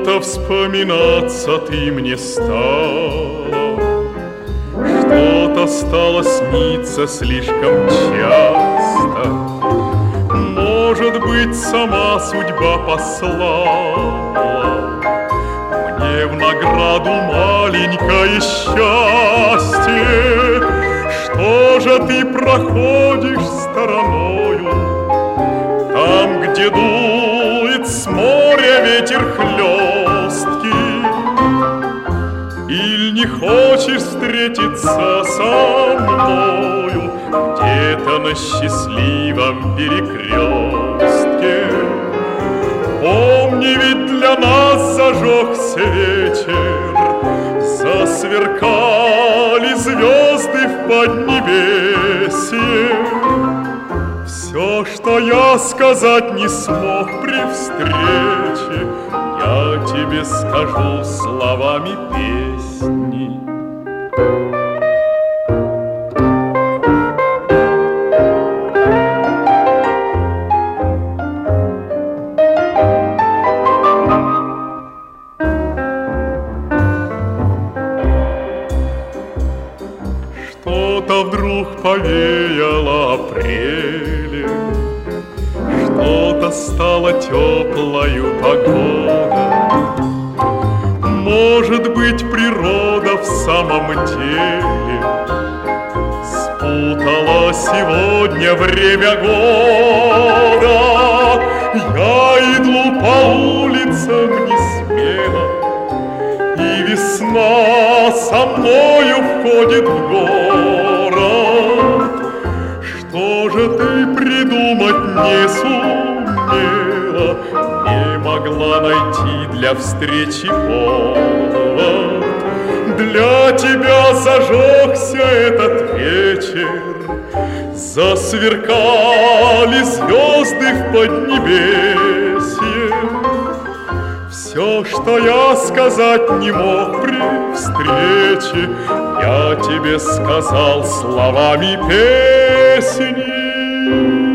Что-то вспоминаться ты мне стала, что-то стало сниться слишком часто. Может быть, сама судьба послала мне в награду маленькое счастье. Что же ты проходишь стороною, там, где дует с моря ветер хлесткий? Или не хочешь встретиться со мною где-то на счастливом перекрестке? Помни, ведь для нас зажегся вечер, засверкали звезды в поднебесье. Все, что я сказать не смог при встрече, я тебе скажу словами песни. Что-то вдруг повеяло апрелем, что-то стало теплою погода. Может быть, природа в самом деле спутала сегодня время года. Я иду по улицам не смело, и весна со мною входит в город. Что же ты придумать не сумела, не могла найти для встречи повод? Для тебя зажегся этот вечер, засверкали звезды в поднебесье. Все, что я сказать не мог при встрече, я тебе сказал словами песни.